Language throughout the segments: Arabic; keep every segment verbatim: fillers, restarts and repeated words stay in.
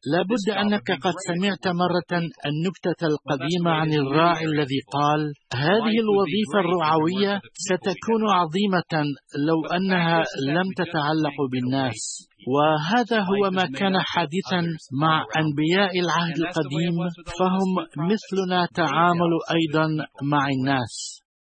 لابد أنك قد سمعت مرة النكتة القديمة عن الراعي الذي قال: هذه الوظيفة الرعوية ستكون عظيمة لو أنها لم تتعلق بالناس. وهذا هو ما كان حادثا مع أنبياء العهد القديم، فهم مثلنا تعاملوا أيضا مع الناس.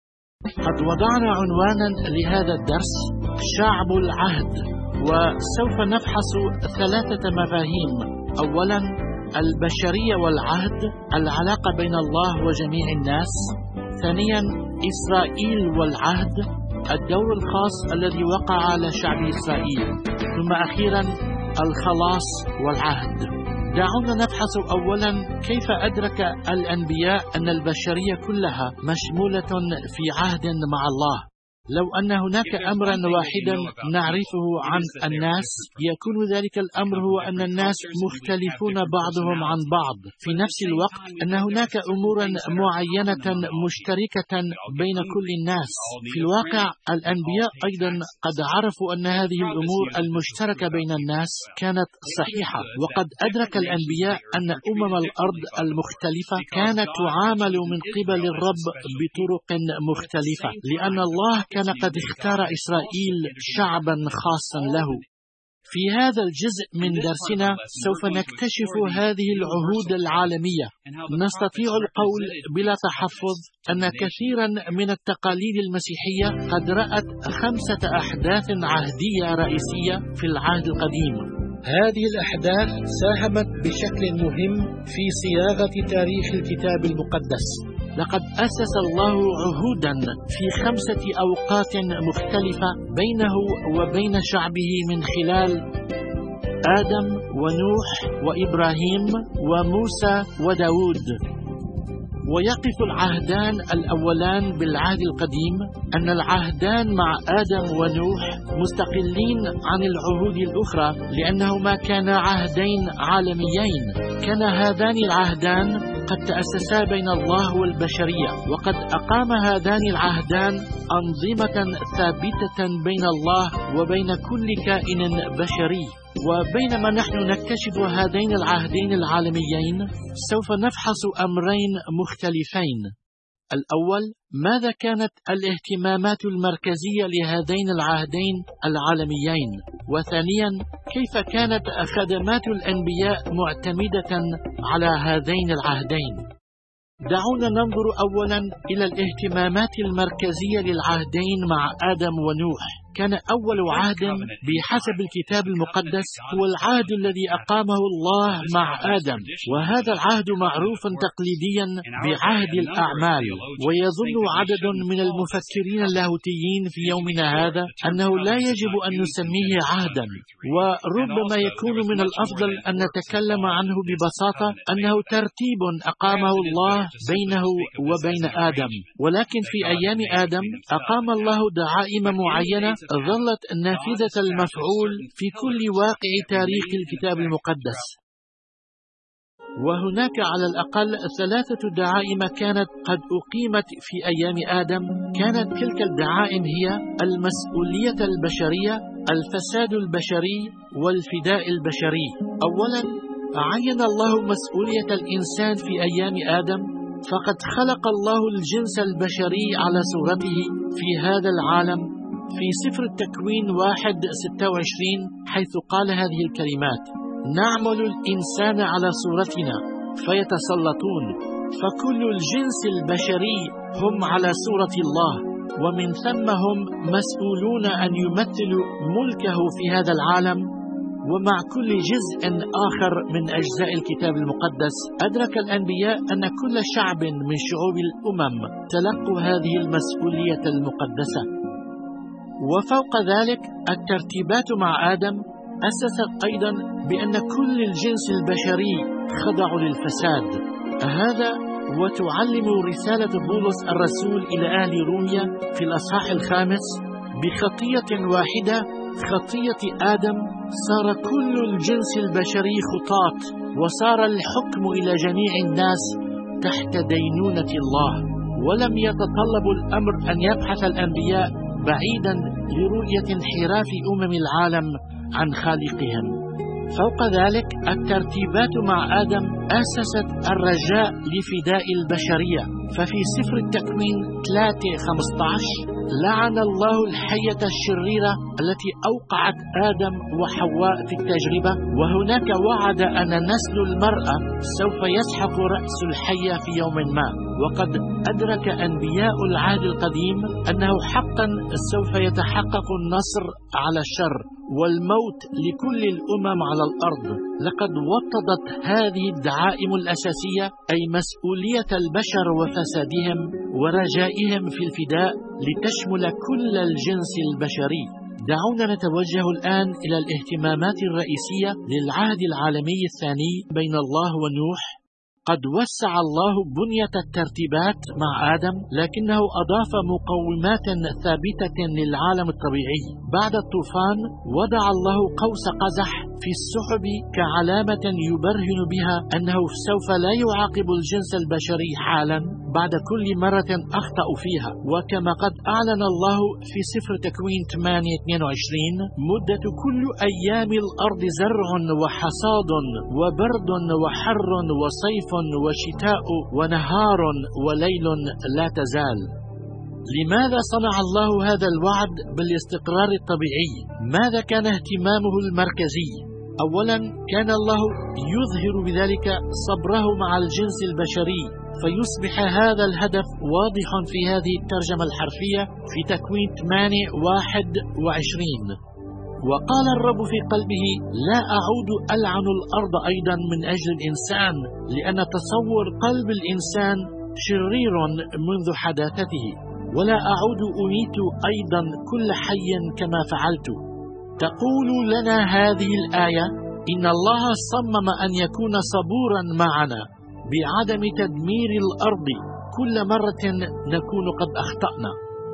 قد وضعنا عنوانا لهذا الدرس: شعب العهد، وسوف نفحص ثلاثة مفاهيم. أولا، البشرية والعهد، العلاقة بين الله وجميع الناس. ثانيا، إسرائيل والعهد، الدور الخاص الذي وقع على شعب إسرائيل. ثم أخيرا، الخلاص والعهد. دعونا نبحث أولا كيف أدرك الأنبياء أن البشرية كلها مشمولة في عهد مع الله. لو أن هناك أمرا واحدا نعرفه عن الناس، يكون ذلك الأمر هو أن الناس مختلفون بعضهم عن بعض، في نفس الوقت أن هناك أمورا معينة مشتركة بين كل الناس. في الواقع الأنبياء أيضا قد عرفوا أن هذه الأمور المشتركة بين الناس كانت صحيحة، وقد أدرك الأنبياء أن أمم الأرض المختلفة كانت تعامل من قبل الرب بطرق مختلفة، لأن الله كان كان قد اختار إسرائيل شعبا خاصا له. في هذا الجزء من درسنا سوف نكتشف هذه العهود العالمية. نستطيع القول بلا تحفظ أن كثيرا من التقاليد المسيحية قد رأت خمسة أحداث عهدية رئيسية في العهد القديم. هذه الأحداث ساهمت بشكل مهم في صياغة تاريخ الكتاب المقدس. لقد أسس الله عهودا في خمسة أوقات مختلفة بينه وبين شعبه من خلال آدم ونوح وإبراهيم وموسى وداود. ويقف العهدان الأولان بالعهد القديم أن العهدان مع آدم ونوح مستقلين عن العهود الأخرى، لأنهما كانا عهدين عالميين. كان هذان العهدان قد تأسسا بين الله والبشرية، وقد أقام هذان العهدان أنظمة ثابتة بين الله وبين كل كائن بشري. وبينما نحن نكتشف هذين العهدين العالميين، سوف نفحص أمرين مختلفين. الأول، ماذا كانت الاهتمامات المركزية لهذين العهدين العالميين؟ وثانيا، كيف كانت خدمات الأنبياء معتمدة على هذين العهدين؟ دعونا ننظر أولا إلى الاهتمامات المركزية للعهدين مع آدم ونوح. كان أول عهد بحسب الكتاب المقدس هو العهد الذي أقامه الله مع آدم، وهذا العهد معروف تقليديا بعهد الأعمال. ويظن عدد من المفكرين اللاهوتيين في يومنا هذا أنه لا يجب أن نسميه عهدا، وربما يكون من الأفضل أن نتكلم عنه ببساطة أنه ترتيب أقامه الله بينه وبين آدم. ولكن في أيام آدم أقام الله دعائم معينة ظلت نافذة المفعول في كل واقع تاريخ الكتاب المقدس. وهناك على الأقل ثلاثة دعائم كانت قد أقيمت في أيام آدم. كانت تلك الدعائم هي المسؤولية البشرية، الفساد البشري، والفداء البشري. أولا، عين الله مسؤولية الإنسان في أيام آدم، فقد خلق الله الجنس البشري على صورته في هذا العالم في سفر التكوين واحد ستة وعشرين، حيث قال هذه الكلمات: نعمل الإنسان على صورتنا فيتسلطون، فكل الجنس البشري هم على صورة الله، ومن ثم هم مسؤولون أن يمثلوا ملكه في هذا العالم. ومع كل جزء آخر من أجزاء الكتاب المقدس أدرك الأنبياء أن كل شعب من شعوب الأمم تلقوا هذه المسؤولية المقدسة. وفوق ذلك الترتيبات مع آدم أسست أيضا بأن كل الجنس البشري خضعوا للفساد. هذا وتعلم رسالة بولس الرسول إلى أهل روميا في الأصحاح الخامس: بخطية واحدة، خطية آدم، صار كل الجنس البشري خطاة، وصار الحكم إلى جميع الناس تحت دينونة الله. ولم يتطلب الأمر أن يبحث الأنبياء بعيدا لرؤية انحراف أمم العالم عن خالقهم. فوق ذلك الترتيبات مع آدم أسست الرجاء لفداء البشرية، ففي سفر التكوين ثلاثة خمسة عشر لعن الله الحية الشريرة التي أوقعت آدم وحواء في التجربة، وهناك وعد أن نسل المرأة سوف يسحق رأس الحية في يوم ما. وقد أدرك أنبياء العهد القديم أنه حقا سوف يتحقق النصر على الشر والموت لكل الأمم على الأرض. لقد وطدت هذه الدعائم الأساسية أي مسؤولية البشر وفسادهم ورجائهم في الفداء لتشمل كل الجنس البشري. دعونا نتوجه الآن إلى الاهتمامات الرئيسية للعهد العالمي الثاني بين الله ونوح. قد وسع الله بنية الترتيبات مع آدم، لكنه أضاف مقومات ثابتة للعالم الطبيعي. بعد الطوفان وضع الله قوس قزح في السحب كعلامة يبرهن بها أنه سوف لا يعاقب الجنس البشري حالا بعد كل مرة أخطأ فيها. وكما قد أعلن الله في سفر تكوين ثمانية اثنين وعشرين: مدة كل أيام الأرض زرع وحصاد وبرد وحر وصيف وشتاء ونهار وليل لا تزال. لماذا صنع الله هذا الوعد بالاستقرار الطبيعي؟ ماذا كان اهتمامه المركزي؟ أولا، كان الله يظهر بذلك صبره مع الجنس البشري، فيصبح هذا الهدف واضح في هذه الترجمة الحرفية في تكوين ثمانية واحد وعشرين: وقال الرب في قلبه: لا أعود ألعن الأرض أيضا من أجل الإنسان، لأن تصور قلب الإنسان شرير منذ حداثته، ولا أعود أميت أيضا كل حي كما فعلت. تقول لنا هذه الآية إن الله صمم أن يكون صبورا معنا بعدم تدمير الأرض كل مرة نكون قد أخطأنا.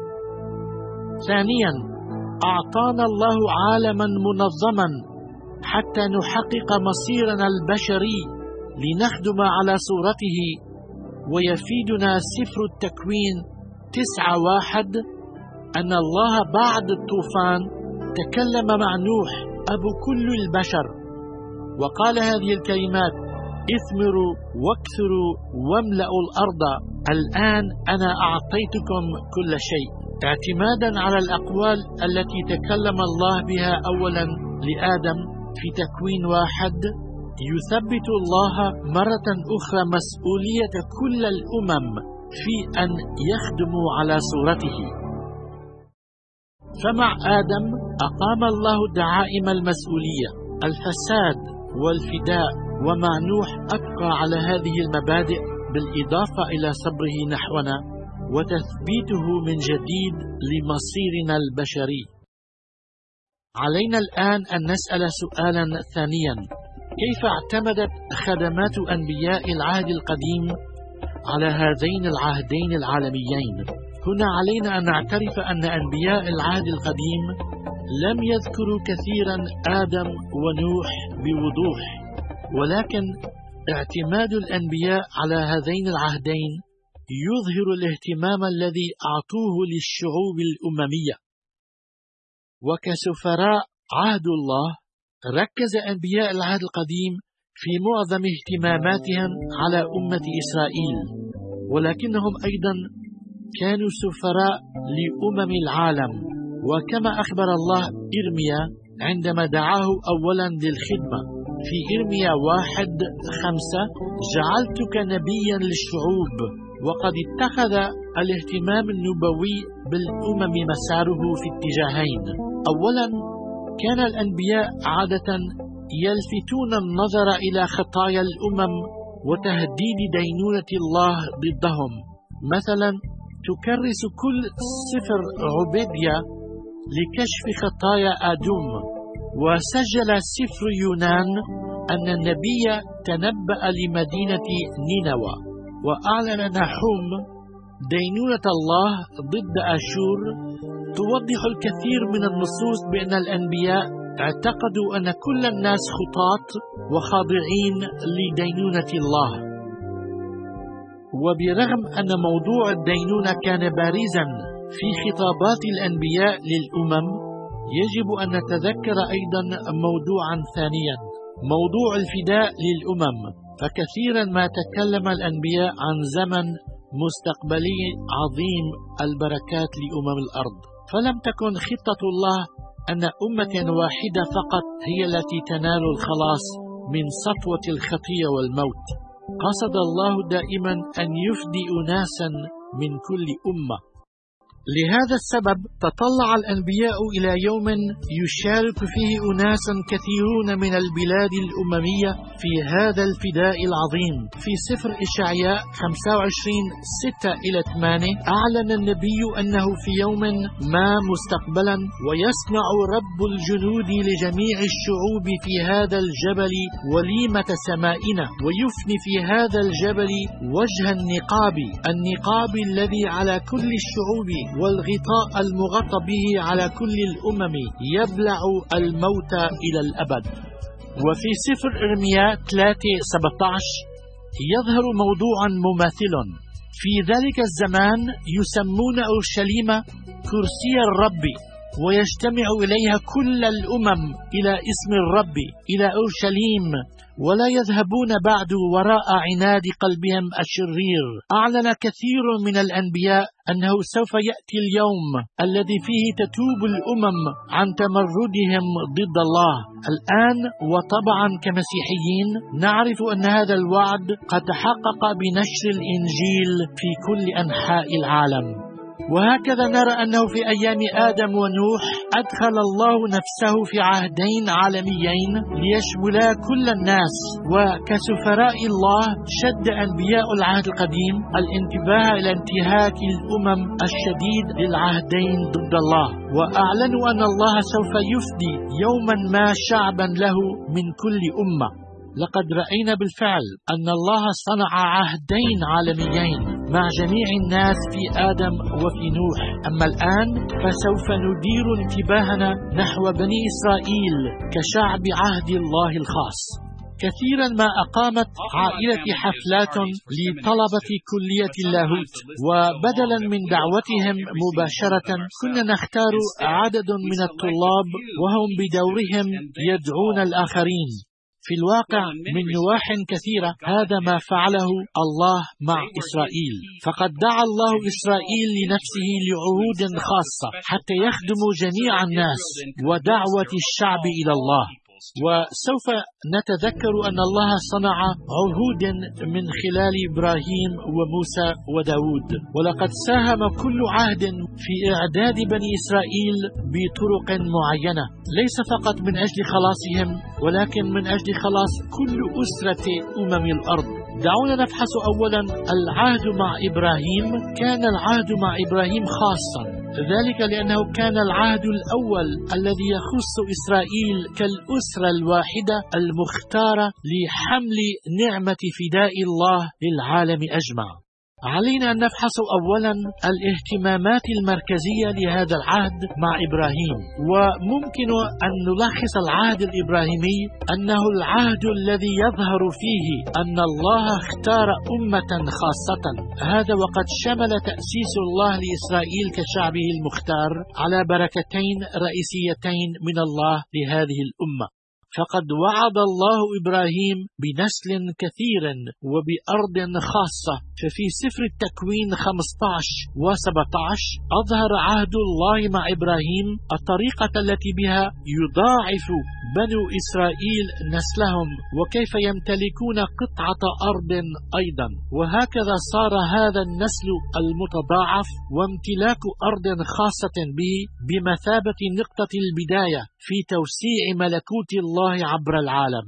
ثانيا، أعطانا الله عالما منظما حتى نحقق مصيرنا البشري لنخدم على صورته. ويفيدنا سفر التكوين تسعة واحد أن الله بعد الطوفان تكلم مع نوح أبو كل البشر وقال هذه الكلمات: اثمروا واكثروا واملأوا الأرض، الآن أنا أعطيتكم كل شيء. اعتمادا على الأقوال التي تكلم الله بها أولا لآدم في تكوين واحد، يثبت الله مرة أخرى مسؤولية كل الأمم في أن يخدموا على صورته. فمع آدم أقام الله دعائم المسؤولية، الفساد والفداء، ومع نوح أبقى على هذه المبادئ بالإضافة إلى صبره نحونا وتثبيته من جديد لمصيرنا البشري. علينا الآن أن نسأل سؤالا ثانيا: كيف اعتمدت خدمات أنبياء العهد القديم على هذين العهدين العالميين؟ هنا علينا أن نعترف أن أنبياء العهد القديم لم يذكروا كثيرا آدم ونوح بوضوح، ولكن اعتماد الأنبياء على هذين العهدين يظهر الاهتمام الذي أعطوه للشعوب الأممية. وكسفراء عهد الله، ركز أنبياء العهد القديم في معظم اهتماماتهم على أمة إسرائيل، ولكنهم أيضا كانوا سفراء لأمم العالم. وكما أخبر الله إرميا عندما دعاه أولا للخدمة في إرميا واحد خمسة: جعلتك نبيا للشعوب. وقد اتخذ الاهتمام النبوي بالأمم مساره في اتجاهين. أولا، كان الأنبياء عادة يلفتون النظر إلى خطايا الأمم وتهديد دينونة الله ضدهم. مثلا، تكرس كل سفر عبيدية لكشف خطايا آدوم، وسجل سفر يونان أن النبي تنبأ لمدينة نينوى، وأعلن نحوم دينونة الله ضد أشور. توضح الكثير من النصوص بأن الأنبياء اعتقدوا أن كل الناس خطاة وخاضعين لدينونة الله. وبرغم أن موضوع الدينونة كان بارزا في خطابات الأنبياء للأمم، يجب أن نتذكر أيضا موضوعا ثانيا، موضوع الفداء للأمم، فكثيرا ما تكلم الأنبياء عن زمن مستقبلي عظيم البركات لأمم الأرض، فلم تكن خطة الله أن أمة واحدة فقط هي التي تنال الخلاص من سطوة الخطية والموت. قصد الله دائما أن يفدي أناسا من كل أمة. لهذا السبب تطلع الأنبياء إلى يوم يشارك فيه أناس كثيرون من البلاد الأممية في هذا الفداء العظيم. في سفر إشعياء خمسة وعشرين ستة إلى ثمانية أعلن النبي أنه في يوم ما مستقبلا ويصنع رب الجنود لجميع الشعوب في هذا الجبل وليمة سمائنا، ويفني في هذا الجبل وجه النقاب، النقاب الذي على كل الشعوب والغطاء المغطى به على كل الأمم، يبلع الموت إلى الأبد. وفي سفر إرميا ثلاثة سبعة عشر يظهر موضوعا مماثل. في ذلك الزمان يسمون أورشليم كرسي الرب، ويجتمع إليها كل الأمم إلى اسم الرب إلى أورشليم، ولا يذهبون بعد وراء عناد قلبهم الشرير. أعلن كثير من الأنبياء أنه سوف يأتي اليوم الذي فيه تتوب الأمم عن تمردهم ضد الله. الآن وطبعا كمسيحيين نعرف أن هذا الوعد قد تحقق بنشر الإنجيل في كل أنحاء العالم. وهكذا نرى أنه في أيام آدم ونوح أدخل الله نفسه في عهدين عالميين ليشملا كل الناس، وكسفراء الله شد أنبياء العهد القديم الانتباه إلى انتهاك الأمم الشديد للعهدين ضد الله، وأعلنوا أن الله سوف يفدي يوما ما شعبا له من كل أمة. لقد رأينا بالفعل أن الله صنع عهدين عالميين مع جميع الناس في آدم وفي نوح. أما الآن فسوف ندير انتباهنا نحو بني إسرائيل كشعب عهد الله الخاص. كثيرا ما أقامت عائلة حفلات لطلبة كلية اللاهوت، وبدلا من دعوتهم مباشرة كنا نختار عدد من الطلاب وهم بدورهم يدعون الآخرين. في الواقع من نواح كثيرة هذا ما فعله الله مع إسرائيل، فقد دعا الله إسرائيل لنفسه لعهود خاصة حتى يخدموا جميع الناس ودعوة الشعب إلى الله. وسوف نتذكر أن الله صنع عهود من خلال إبراهيم وموسى وداود، ولقد ساهم كل عهد في إعداد بني إسرائيل بطرق معينة، ليس فقط من أجل خلاصهم ولكن من أجل خلاص كل أسرة أمم الأرض. دعونا نفحص أولا العهد مع إبراهيم. كان العهد مع إبراهيم خاصا، ذلك لأنه كان العهد الأول الذي يخص إسرائيل كالأسرة الواحدة المختارة لحمل نعمة فداء الله للعالم أجمع. علينا أن نفحص أولا الاهتمامات المركزية لهذا العهد مع إبراهيم. وممكن أن نلخص العهد الإبراهيمي أنه العهد الذي يظهر فيه أن الله اختار أمة خاصة، هذا وقد شمل تأسيس الله لإسرائيل كشعبه المختار على بركتين رئيسيتين من الله لهذه الأمة. فقد وعد الله إبراهيم بنسل كثير وبأرض خاصة. ففي سفر التكوين خمسة عشر وسبعة عشر أظهر عهد الله مع إبراهيم الطريقة التي بها يضاعف بنو إسرائيل نسلهم وكيف يمتلكون قطعة أرض أيضا. وهكذا صار هذا النسل المتضاعف وامتلاك أرض خاصة به بمثابة نقطة البداية في توسيع ملكوت الله عبر العالم.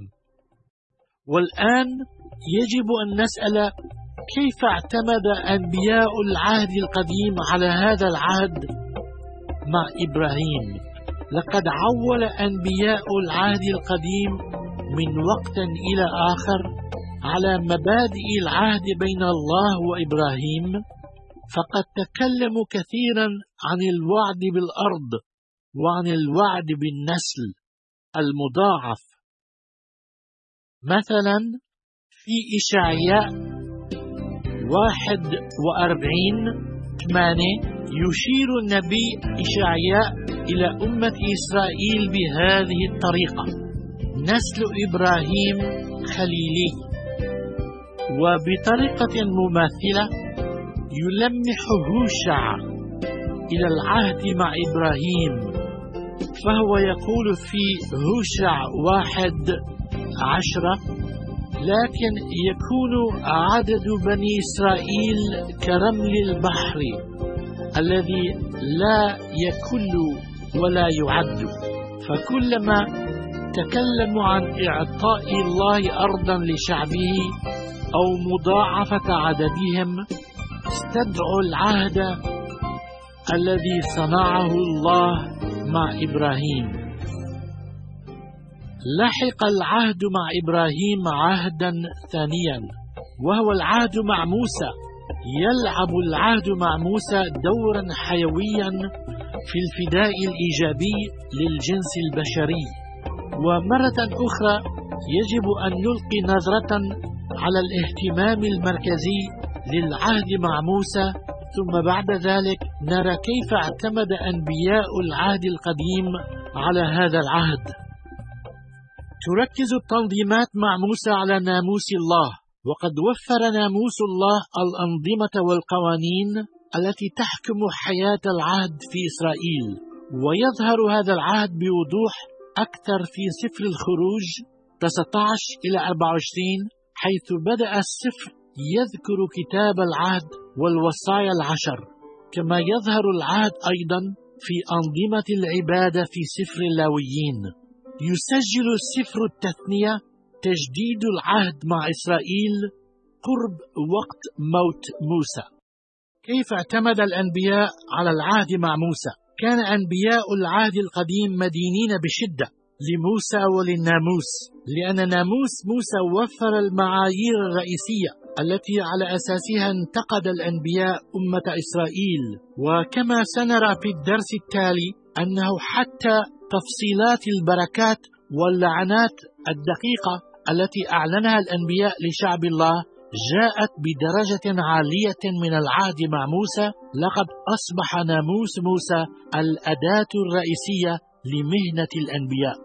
والآن يجب أن نسأل كيف اعتمد أنبياء العهد القديم على هذا العهد مع إبراهيم؟ لقد عول أنبياء العهد القديم من وقت إلى آخر على مبادئ العهد بين الله وإبراهيم، فقد تكلموا كثيرا عن الوعد بالأرض وعن الوعد بالنسل المضاعف. مثلا في إشعياء واحد وأربعين ثمانية يشير النبي إشعياء إلى أمة إسرائيل بهذه الطريقة: نسل إبراهيم خليلي. وبطريقة مماثلة يلمح هوشع إلى العهد مع إبراهيم، فهو يقول في هوشع واحد عشرة: لكن يكون عدد بني إسرائيل كرمل البحر الذي لا يكل ولا يعد. فكلما تكلموا عن إعطاء الله أرضا لشعبه أو مضاعفة عددهم استدعوا العهد الذي صنعه الله مع إبراهيم. لحق العهد مع إبراهيم عهدا ثانيا، وهو العهد مع موسى. يلعب العهد مع موسى دورا حيويا في الفداء الإيجابي للجنس البشري. ومرة أخرى يجب أن نلقي نظرة على الاهتمام المركزي للعهد مع موسى، ثم بعد ذلك نرى كيف اعتمد أنبياء العهد القديم على هذا العهد. تركز التنظيمات مع موسى على ناموس الله، وقد وفر ناموس الله الأنظمة والقوانين التي تحكم حياة العهد في إسرائيل. ويظهر هذا العهد بوضوح أكثر في سفر الخروج تسعة عشر إلى أربعة وعشرين، حيث بدأ السفر يذكر كتاب العهد والوصايا العشر. كما يظهر العهد أيضا في أنظمة العبادة في سفر اللاويين. يسجل سفر التثنية تجديد العهد مع إسرائيل قرب وقت موت موسى. كيف اعتمد الأنبياء على العهد مع موسى؟ كان أنبياء العهد القديم مدينين بشدة لموسى وللناموس، لأن ناموس موسى وفر المعايير الرئيسية التي على أساسها انتقد الأنبياء أمة إسرائيل. وكما سنرى في الدرس التالي أنه حتى تفصيلات البركات واللعنات الدقيقة التي أعلنها الأنبياء لشعب الله جاءت بدرجة عالية من العهد مع موسى. لقد أصبح ناموس موسى الأداة الرئيسية لمهنة الأنبياء.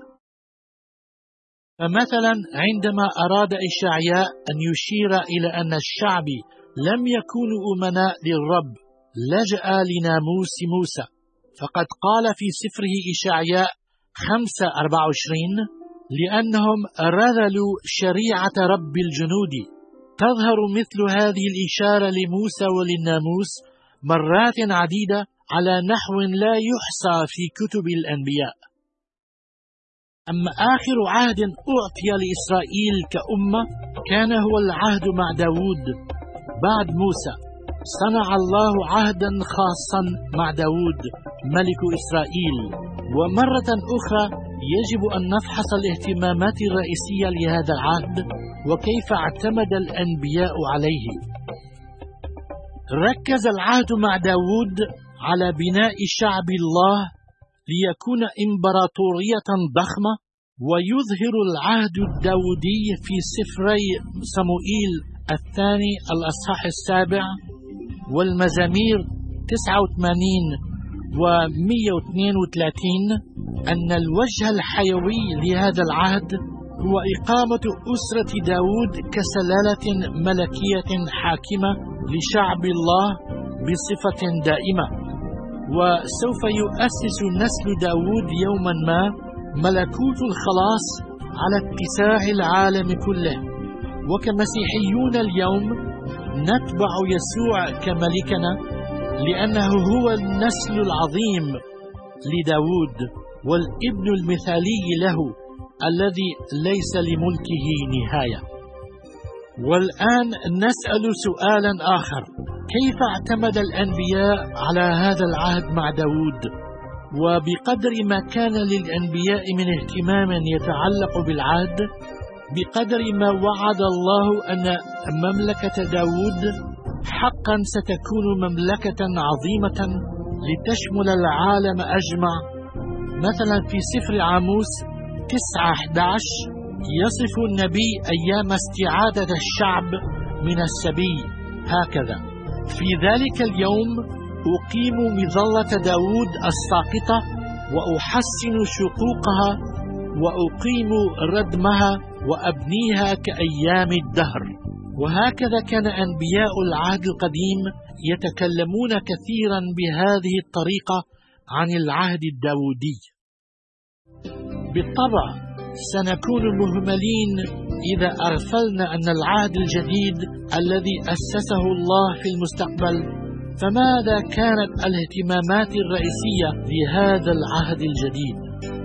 فمثلا عندما أراد إشعياء أن يشير إلى أن الشعب لم يكونوا أمناء للرب لجأ لناموس موسى، فقد قال في سفره إشعياء خمسة أربعة وعشرين: لأنهم رذلوا شريعة رب الجنود. تظهر مثل هذه الإشارة لموسى وللناموس مرات عديدة على نحو لا يحصى في كتب الأنبياء. أما آخر عهد أعطي لإسرائيل كأمة كان هو العهد مع داود بعد موسى. صنع الله عهدا خاصا مع داود ملك إسرائيل. ومرة أخرى يجب أن نفحص الاهتمامات الرئيسية لهذا العهد وكيف اعتمد الأنبياء عليه. ركز العهد مع داود على بناء شعب الله ليكون إمبراطورية ضخمة. ويظهر العهد الداودي في سفري صموئيل الثاني الأصحاح السابع والمزامير تسعة وثمانين ومئة واثنين وثلاثين أن الوجه الحيوي لهذا العهد هو إقامة أسرة داود كسلالة ملكية حاكمة لشعب الله بصفة دائمة. وسوف يؤسس نسل داود يوما ما ملكوت الخلاص على اتساع العالم كله. وكمسيحيون اليوم نتبع يسوع كملكنا لأنه هو النسل العظيم لداود والابن المثالي له الذي ليس لملكه نهاية. والآن نسأل سؤالا آخر: كيف اعتمد الأنبياء على هذا العهد مع داود؟ وبقدر ما كان للأنبياء من اهتمام يتعلق بالعهد، بقدر ما وعد الله أن مملكة داود حقا ستكون مملكة عظيمة لتشمل العالم أجمع. مثلا في سفر عاموس تسعة أحد عشر يصف النبي أيام استعادة الشعب من السبي هكذا: في ذلك اليوم أقيم مظلة داود الساقطة وأحسن شقوقها وأقيم ردمها وأبنيها كأيام الدهر. وهكذا كان أنبياء العهد القديم يتكلمون كثيرا بهذه الطريقة عن العهد الداودي. بالطبع سنكون مهملين إذا أغفلنا أن العهد الجديد الذي أسسه الله في المستقبل. فماذا كانت الاهتمامات الرئيسية لهذا العهد الجديد؟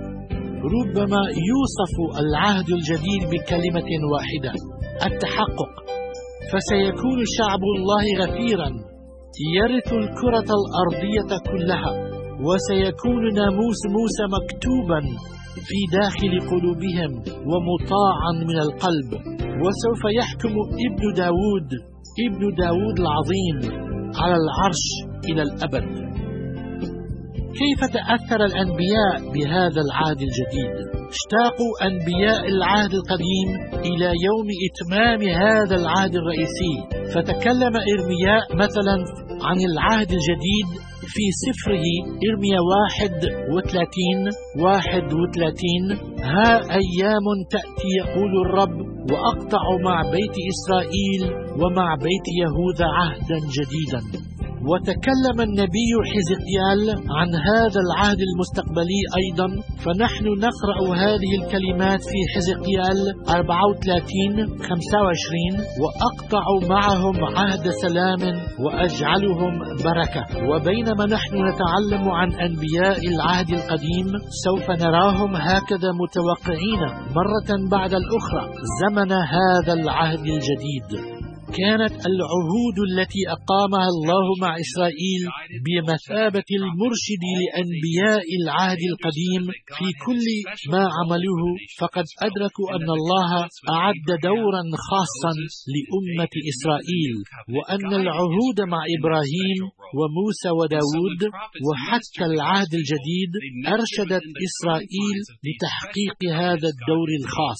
ربما يوصف العهد الجديد بكلمة واحدة: التحقق. فسيكون شعب الله غفيرا يرث الكرة الأرضية كلها، وسيكون ناموس موسى مكتوبا في داخل قلوبهم ومطاعا من القلب. وسوف يحكم ابن داود ابن داود العظيم على العرش إلى الأبد. كيف تأثر الأنبياء بهذا العهد الجديد؟ اشتاقوا أنبياء العهد القديم إلى يوم إتمام هذا العهد الرئيسي. فتكلم إرمياء مثلا عن العهد الجديد في سفره إرميا واحد وثلاثين واحد وثلاثين: ها أيام تأتي يقول الرب، وأقطع مع بيت إسرائيل ومع بيت يهوذا عهدا جديدا. وتكلم النبي حزقيال عن هذا العهد المستقبلي أيضا. فنحن نقرأ هذه الكلمات في حزقيال أربعة وثلاثين خمسة وعشرين: وأقطع معهم عهد سلام وأجعلهم بركة. وبينما نحن نتعلم عن أنبياء العهد القديم، سوف نراهم هكذا متوقعين مرة بعد الأخرى زمن هذا العهد الجديد. كانت العهود التي أقامها الله مع إسرائيل بمثابة المرشد لأنبياء العهد القديم في كل ما عملوه. فقد أدركوا أن الله أعد دورا خاصا لأمة إسرائيل، وأن العهود مع إبراهيم وموسى وداود وحتى العهد الجديد أرشدت إسرائيل لتحقيق هذا الدور الخاص.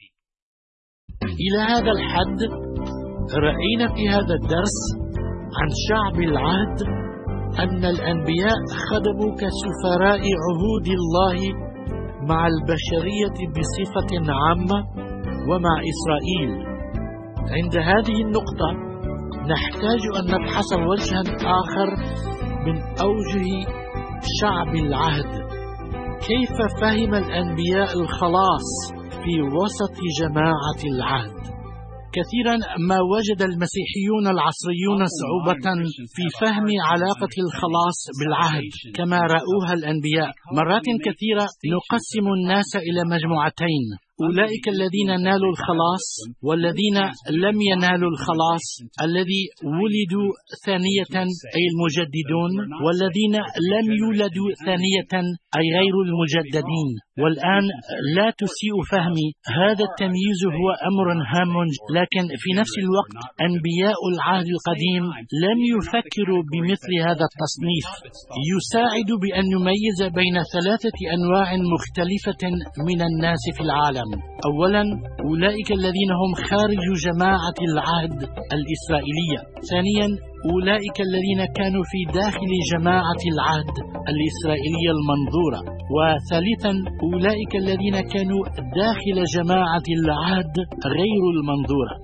إلى هذا الحد رأينا في هذا الدرس عن شعب العهد أن الأنبياء خدموا كسفراء عهود الله مع البشرية بصفة عامة ومع إسرائيل. عند هذه النقطة نحتاج أن نبحث وجها آخر من أوجه شعب العهد. كيف فهم الأنبياء الخلاص في وسط جماعة العهد؟ كثيرا ما وجد المسيحيون العصريون صعوبة في فهم علاقة الخلاص بالعهد كما رأوها الأنبياء. مرات كثيرة نقسم الناس إلى مجموعتين: أولئك الذين نالوا الخلاص والذين لم ينالوا الخلاص، الذي ولدوا ثانية أي المجددون، والذين لم يولدوا ثانية أي غير المجددين. والآن لا تسيء فهمي، هذا التمييز هو أمر هام، لكن في نفس الوقت أنبياء العهد القديم لم يفكروا بمثل هذا التصنيف. يساعد بأن نميز بين ثلاثة أنواع مختلفة من الناس في العالم. أولا، أولئك الذين هم خارج جماعة العهد الإسرائيلية. ثانيا، أولئك الذين كانوا في داخل جماعة العهد الإسرائيلية المنظورة. وثالثا، أولئك الذين كانوا داخل جماعة العهد غير المنظورة.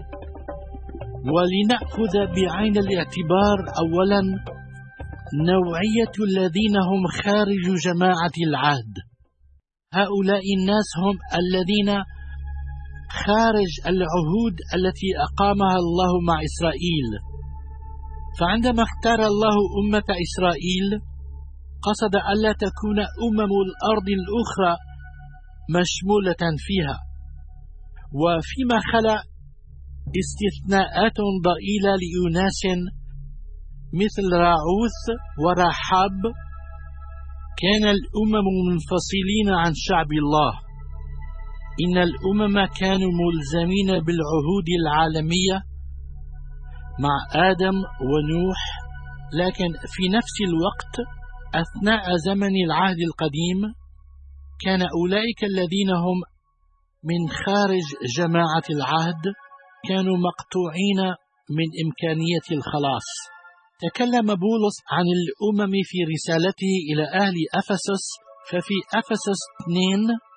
ولنأخذ بعين الاعتبار أولا نوعية الذين هم خارج جماعة العهد. هؤلاء الناس هم الذين خارج العهود التي أقامها الله مع إسرائيل. فعندما اختار الله أمة إسرائيل قصد ألا تكون أمم الأرض الأخرى مشمولة فيها، وفيما خلا استثناءات ضئيلة لأناس مثل راعوث ورحاب. كان الأمم منفصلين عن شعب الله. إن الأمم كانوا ملزمين بالعهود العالمية مع آدم ونوح، لكن في نفس الوقت أثناء زمن العهد القديم كان أولئك الذين هم من خارج جماعة العهد كانوا مقطوعين من إمكانية الخلاص. تكلم بولس عن الأمم في رسالته إلى أهل أفسس، ففي أفسس اثنين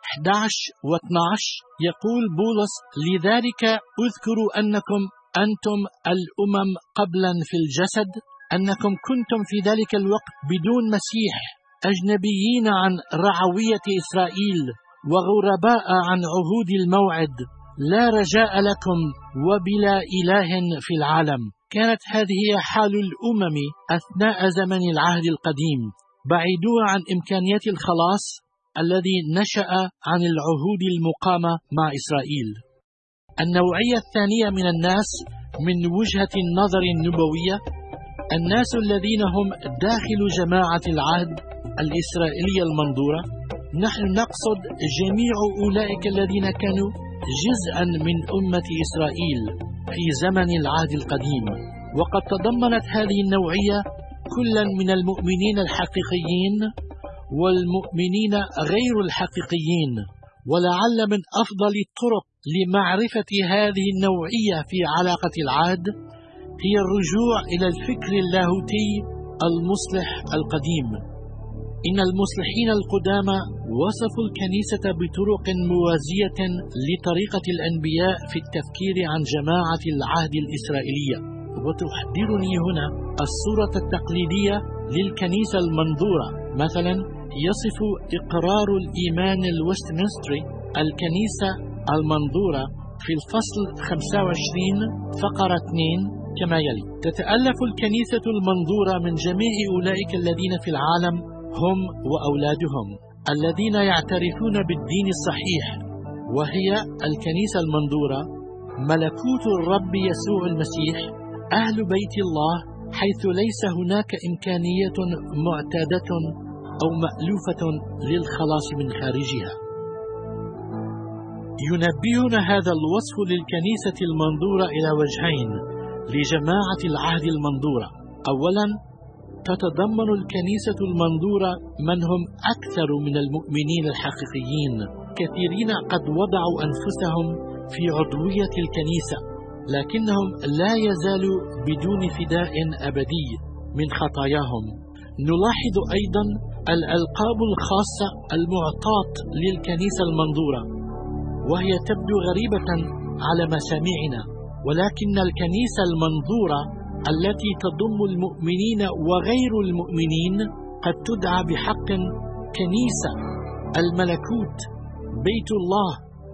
أحد عشر واثني عشر يقول بولس: لذلك أذكر أنكم أنتم الأمم قبلا في الجسد، أنكم كنتم في ذلك الوقت بدون مسيح، أجنبيين عن رعوية إسرائيل وغرباء عن عهود الموعد، لا رجاء لكم وبلا إله في العالم. كانت هذه حال الأمم أثناء زمن العهد القديم، بعيدون عن إمكانيات الخلاص الذي نشأ عن العهود المقامة مع إسرائيل. النوعية الثانية من الناس من وجهة النظر النبوية الناس الذين هم داخل جماعة العهد الإسرائيلية المنظورة. نحن نقصد جميع أولئك الذين كانوا جزءا من أمة إسرائيل في زمن العهد القديم، وقد تضمنت هذه النوعية كلا من المؤمنين الحقيقيين والمؤمنين غير الحقيقيين. ولعل من أفضل الطرق لمعرفة هذه النوعية في علاقة العهد هي الرجوع إلى الفكر اللاهوتي المصلح القديم. إن المصلحين القدامى وصفوا الكنيسة بطرق موازية لطريقة الأنبياء في التفكير عن جماعة العهد الإسرائيلية. وتحضرني هنا الصورة التقليدية للكنيسة المنظورة. مثلا يصف إقرار الإيمان الوستمنستري الكنيسة المنظورة في الفصل خمسة وعشرين فقرة اثنين كما يلي: تتألف الكنيسة المنظورة من جميع أولئك الذين في العالم هم وأولادهم الذين يعترفون بالدين الصحيح، وهي الكنيسة المنظورة ملكوت الرب يسوع المسيح، أهل بيت الله، حيث ليس هناك إمكانية معتادة أو مألوفة للخلاص من خارجها. ينبهنا هذا الوصف للكنيسة المنظورة إلى وجهين لجماعة العهد المنظورة. أولا، تتضمن الكنيسة المنظورة من هم أكثر من المؤمنين الحقيقيين، كثيرين قد وضعوا أنفسهم في عضوية الكنيسة، لكنهم لا يزالوا بدون فداء أبدي من خطاياهم. نلاحظ أيضا الألقاب الخاصة المعطاة للكنيسة المنظورة، وهي تبدو غريبة على مسامعنا، ولكن الكنيسة المنظورة التي تضم المؤمنين وغير المؤمنين قد تدعى بحق كنيسة الملكوت، بيت الله،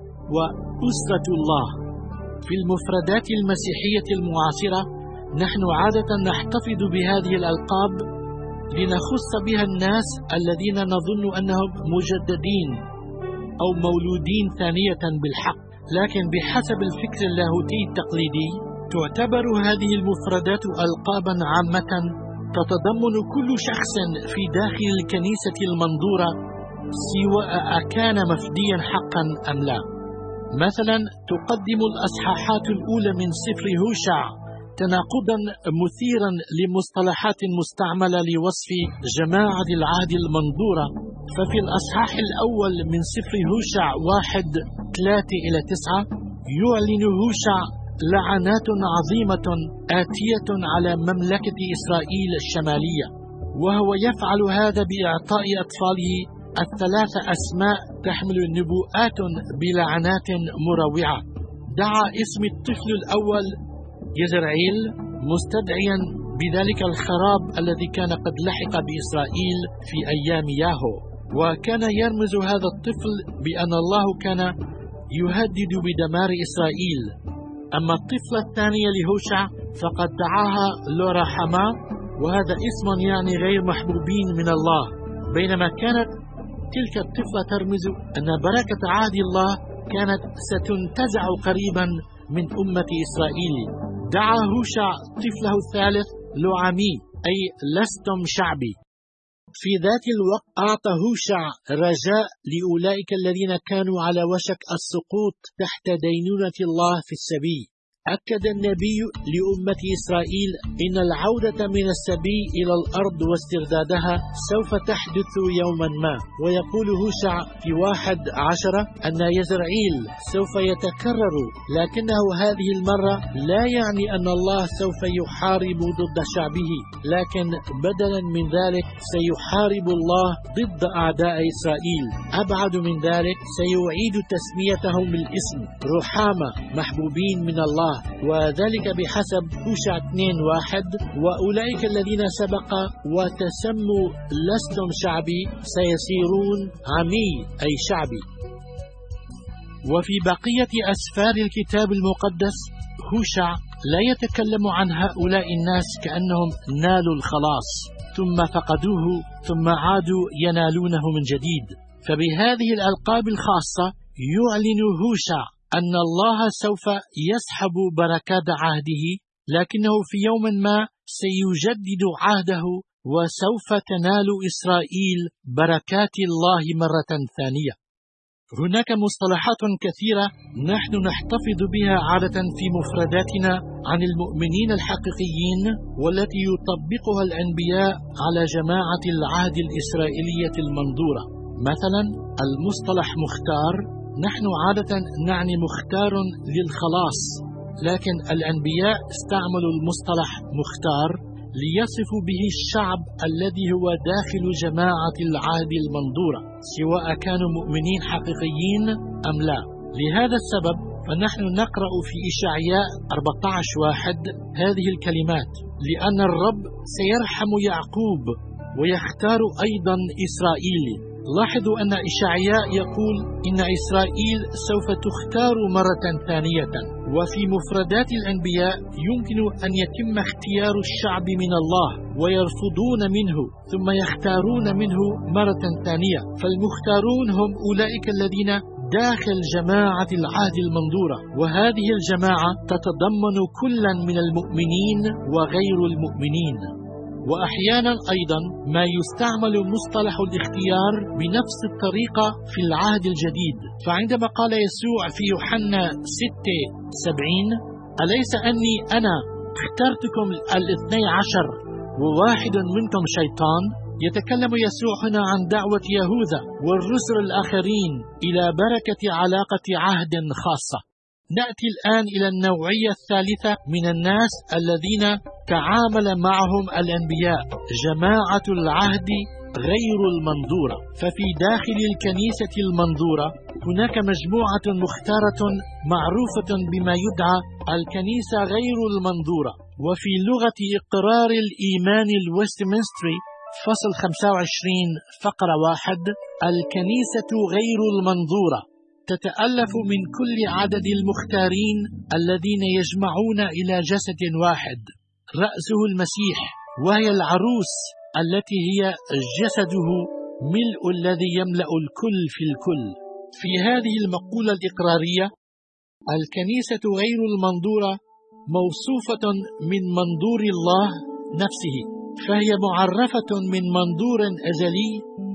وأسرة الله. في المفردات المسيحية المعاصرة نحن عادة نحتفظ بهذه الألقاب لنخص بها الناس الذين نظن أنهم مجددين أو مولودين ثانية بالحق، لكن بحسب الفكر اللاهوتي التقليدي تعتبر هذه المفردات ألقابا عامة تتضمن كل شخص في داخل الكنيسة المنظورة سواء أكان مفديا حقا أم لا. مثلا تقدم الأصحاحات الأولى من سفر هوشع تناقضا مثيرا لمصطلحات مستعملة لوصف جماعة العهد المنظورة. ففي الأصحاح الأول من سفر هوشع واحد ثلاثة إلى تسعة يعلن هوشع لعنات عظيمة آتية على مملكة إسرائيل الشمالية، وهو يفعل هذا بإعطاء أطفاله الثلاثة أسماء تحمل نبوءات بلعنات مروعة. دعا اسم الطفل الأول يزرعيل، مستدعيا بذلك الخراب الذي كان قد لحق بإسرائيل في أيام ياهو، وكان يرمز هذا الطفل بأن الله كان يهدد بدمار إسرائيل. أما الطفلة الثانية لهوشع فقد دعاها لورحما، وهذا اسم يعني غير محبوبين من الله، بينما كانت تلك الطفلة ترمز أن بركة عهد الله كانت ستنتزع قريبا من أمة إسرائيل. دعا هوشع طفله الثالث لعمي، أي لستم شعبي. في ذات الوقت أعطى هوشع رجاء لأولئك الذين كانوا على وشك السقوط تحت دينونة الله في السبي. أكد النبي لأمة إسرائيل إن العودة من السبي إلى الأرض واستردادها سوف تحدث يوما ما. ويقول هوشع في واحد عشر أن يزرعيل سوف يتكرر، لكنه هذه المرة لا يعني أن الله سوف يحارب ضد شعبه، لكن بدلا من ذلك سيحارب الله ضد أعداء إسرائيل. أبعد من ذلك سيعيد تسميتهم بالاسم رحامة، محبوبين من الله، وذلك بحسب هوشع اثنين واحد: وأولئك الذين سبق وتسموا لستم شعبي سيصيرون عمي، أي شعبي. وفي بقية أسفار الكتاب المقدس هوشع لا يتكلم عن هؤلاء الناس كأنهم نالوا الخلاص ثم فقدوه ثم عادوا ينالونه من جديد. فبهذه الألقاب الخاصة يعلن هوشع أن الله سوف يسحب بركات عهده، لكنه في يوم ما سيجدد عهده وسوف تنال إسرائيل بركات الله مرة ثانية. هناك مصطلحات كثيرة نحن نحتفظ بها عادة في مفرداتنا عن المؤمنين الحقيقيين، والتي يطبقها الأنبياء على جماعة العهد الإسرائيلية المنظورة. مثلا المصطلح مختار، نحن عادة نعني مختار للخلاص، لكن الأنبياء استعملوا المصطلح مختار ليصفوا به الشعب الذي هو داخل جماعة العهد المنظورة، سواء كانوا مؤمنين حقيقيين أم لا. لهذا السبب فنحن نقرأ في إشعياء أربعة عشر واحد هذه الكلمات: لأن الرب سيرحم يعقوب ويختار أيضا إسرائيل. لاحظوا أن إشعياء يقول إن إسرائيل سوف تختار مرة ثانية، وفي مفردات الأنبياء يمكن أن يتم اختيار الشعب من الله ويرفضون منه ثم يختارون منه مرة ثانية. فالمختارون هم أولئك الذين داخل جماعة العهد المنظورة، وهذه الجماعة تتضمن كلا من المؤمنين وغير المؤمنين. وأحيانا أيضا ما يستعمل مصطلح الاختيار بنفس الطريقة في العهد الجديد. فعندما قال يسوع في يوحنا ستة سبعين: أليس أني أنا اخترتكم الاثني عشر وواحد منكم شيطان، يتكلم يسوع هنا عن دعوة يهوذا والرسل الآخرين إلى بركة علاقة عهد خاصة. نأتي الآن إلى النوعية الثالثة من الناس الذين تعامل معهم الأنبياء، جماعة العهد غير المنظورة. ففي داخل الكنيسة المنظورة هناك مجموعة مختارة معروفة بما يدعى الكنيسة غير المنظورة. وفي لغة إقرار الإيمان الويستمنستري فصل خمسة وعشرين فقرة واحد: الكنيسة غير المنظورة تتألف من كل عدد المختارين الذين يجمعون إلى جسد واحد رأسه المسيح، وهي العروس التي هي جسده، ملء الذي يملأ الكل في الكل. في هذه المقولة الإقرارية الكنيسة غير المنظورة موصوفة من منظور الله نفسه، فهي معرفة من منظور أزلي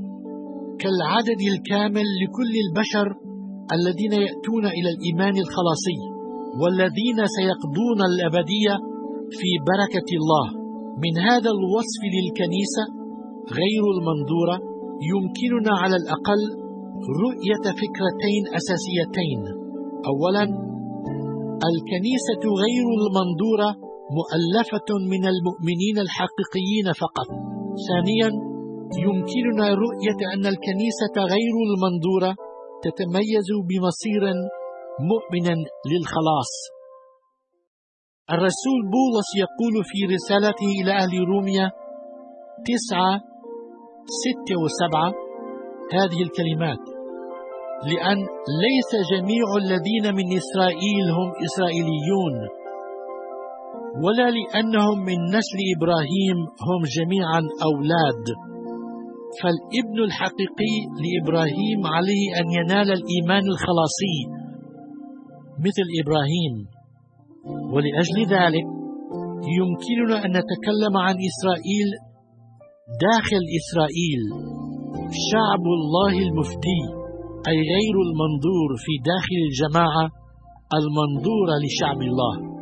كالعدد الكامل لكل البشر الذين يأتون إلى الإيمان الخلاصي والذين سيقضون الأبدية في بركة الله. من هذا الوصف للكنيسة غير المنظورة يمكننا على الأقل رؤية فكرتين أساسيتين. أولا، الكنيسة غير المنظورة مؤلفة من المؤمنين الحقيقيين فقط. ثانيا، يمكننا رؤية أن الكنيسة غير المنظورة تتميز بمصير مؤمن للخلاص. الرسول بولس يقول في رسالته إلى أهل روميا تسعة ستة وسبعة هذه الكلمات: لأن ليس جميع الذين من إسرائيل هم إسرائيليون، ولا لأنهم من نسل إبراهيم هم جميعا أولاد، فالابن الحقيقي لإبراهيم عليه أن ينال الإيمان الخلاصي مثل إبراهيم. ولأجل ذلك يمكننا أن نتكلم عن إسرائيل داخل إسرائيل، شعب الله المفدي، أي غير المنظور في داخل الجماعة المنظورة لشعب الله.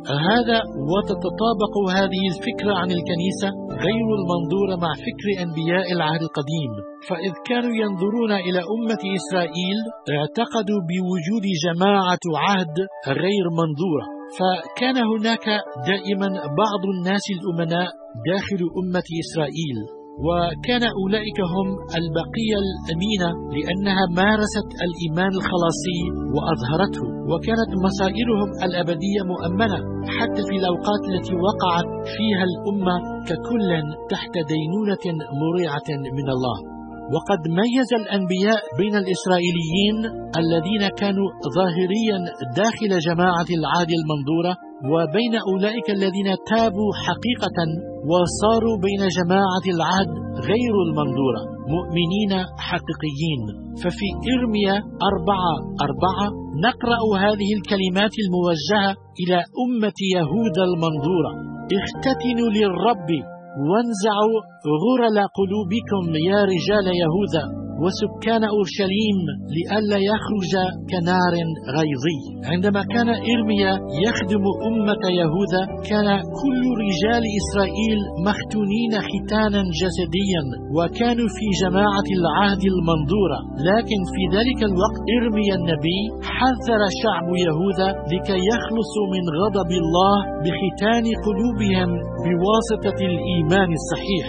هذا وتتطابق هذه الفكرة عن الكنيسة غير المنظورة مع فكر أنبياء العهد القديم، فإذ كانوا ينظرون إلى أمة إسرائيل اعتقدوا بوجود جماعة عهد غير منظورة، فكان هناك دائما بعض الناس الأمناء داخل أمة إسرائيل، وكان أولئك هم البقية الأمينة لأنها مارست الإيمان الخلاصي وأظهرته، وكانت مصائرهم الأبدية مؤمنة حتى في الأوقات التي وقعت فيها الأمة ككل تحت دينونة مريعة من الله. وقد ميز الأنبياء بين الإسرائيليين الذين كانوا ظاهريا داخل جماعة العهد المنظورة وبين أولئك الذين تابوا حقيقة وصاروا بين جماعة العهد غير المنظورة مؤمنين حقيقيين. ففي إرميا أربعة أربعة نقرأ هذه الكلمات الموجهة إلى أمة يهوذا المنظورة: اختتنوا للرب وانزعوا غرل قلوبكم يا رجال يهوذا وسكان أورشليم لئلا يخرج كنار غيظي. عندما كان إرميا يخدم أمة يهوذا كان كل رجال إسرائيل مختونين ختانا جسديا وكانوا في جماعة العهد المنظورة، لكن في ذلك الوقت إرميا النبي حذر شعب يهوذا لكي يخلصوا من غضب الله بختان قلوبهم بواسطة الإيمان الصحيح.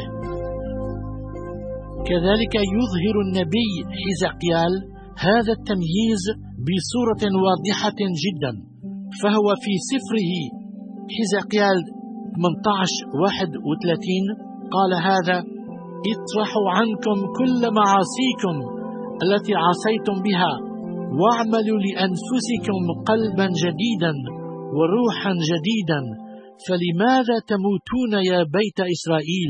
كذلك يظهر النبي حزقيال هذا التمييز بصورة واضحة جدا، فهو في سفره حزقيال ثمانية عشر واحد وثلاثين قال هذا: اطرحوا عنكم كل معاصيكم التي عصيتم بها واعملوا لأنفسكم قلبا جديدا وروحا جديدا، فلماذا تموتون يا بيت إسرائيل؟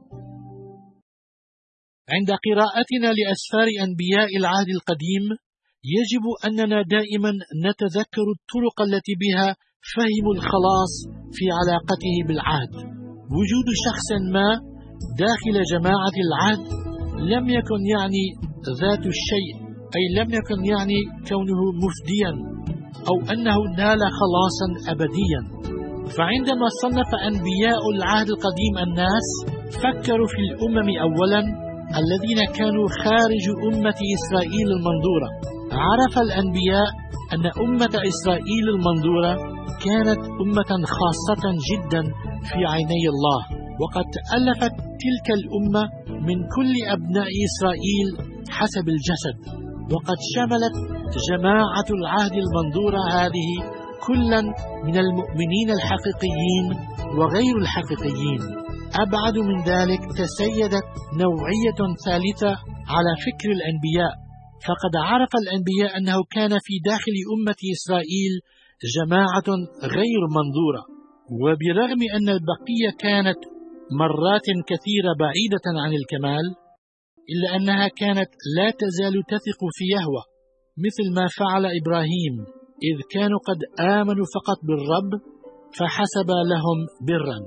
عند قراءتنا لأسفار أنبياء العهد القديم يجب أننا دائما نتذكر الطرق التي بها فهموا الخلاص في علاقته بالعهد. وجود شخص ما داخل جماعة العهد لم يكن يعني ذات الشيء، أي لم يكن يعني كونه مفديا أو أنه نال خلاصا أبديا. فعندما صنف أنبياء العهد القديم الناس فكروا في الأمم أولا الذين كانوا خارج أمة إسرائيل المنظورة. عرف الأنبياء أن أمة إسرائيل المنظورة كانت أمة خاصة جدا في عيني الله، وقد تألفت تلك الأمة من كل أبناء إسرائيل حسب الجسد، وقد شملت جماعة العهد المنظورة هذه كلا من المؤمنين الحقيقيين وغير الحقيقيين. أبعد من ذلك تسيدت نوعية ثالثة على فكر الأنبياء، فقد عرف الأنبياء أنه كان في داخل أمة إسرائيل جماعة غير منظورة، وبرغم أن البقية كانت مرات كثيرة بعيدة عن الكمال إلا أنها كانت لا تزال تثق في يهوه، مثل ما فعل إبراهيم إذ كانوا قد آمنوا فقط بالرب فحسب لهم برا.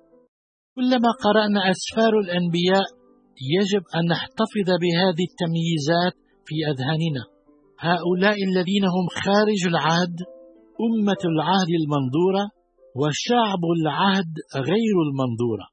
كلما قرأنا أسفار الأنبياء يجب أن نحتفظ بهذه التمييزات في أذهاننا. هؤلاء الذين هم خارج العهد أمة العهد المنظورة وشعب العهد غير المنظورة.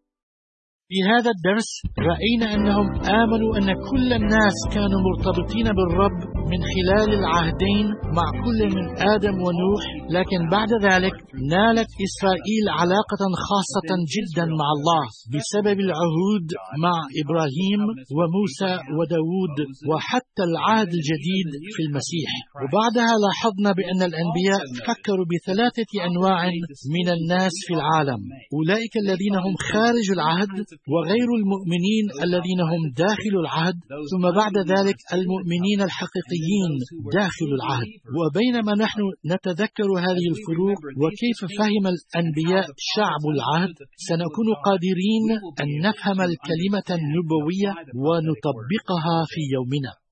في هذا الدرس رأينا أنهم آمنوا أن كل الناس كانوا مرتبطين بالرب من خلال العهدين مع كل من آدم ونوح، لكن بعد ذلك نالت إسرائيل علاقة خاصة جدا مع الله بسبب العهود مع إبراهيم وموسى وداود وحتى العهد الجديد في المسيح. وبعدها لاحظنا بأن الأنبياء فكروا بثلاثة أنواع من الناس في العالم: أولئك الذين هم خارج العهد، وغير المؤمنين الذين هم داخل العهد، ثم بعد ذلك المؤمنين الحقيقيين داخل العهد. وبينما نحن نتذكر هذه الفروق وكيف فهم الأنبياء شعب العهد، سنكون قادرين أن نفهم الكلمة النبوية ونطبقها في يومنا.